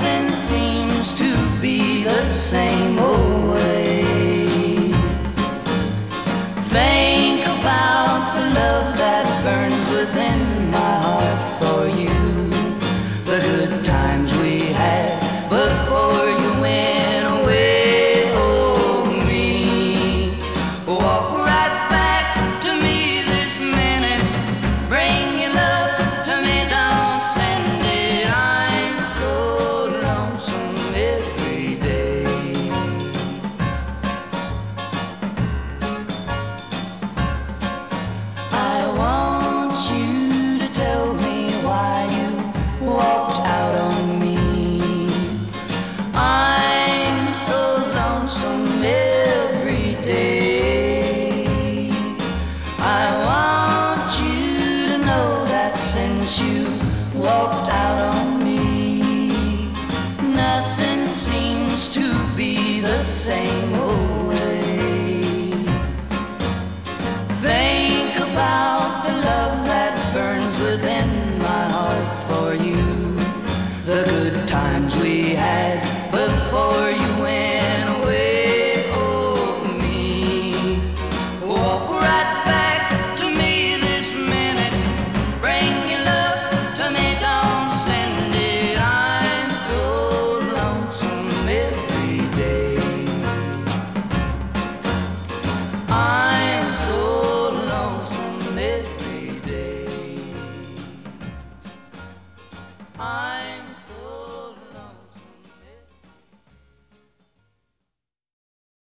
nothing seems to be the same old way. Think about the love that burns within my heart for you, the good times we had before you went away. Oh, me, walk right back to me this minute. Bring your love to me, don't send it. I'm so lonesome every day. I want you to tell me why you walked out on me. I'm so lonesome every day. I want you to know that since you walked out on me, nothing seems to be the same old way. Think about the love that burns within my heart for you, the good times we had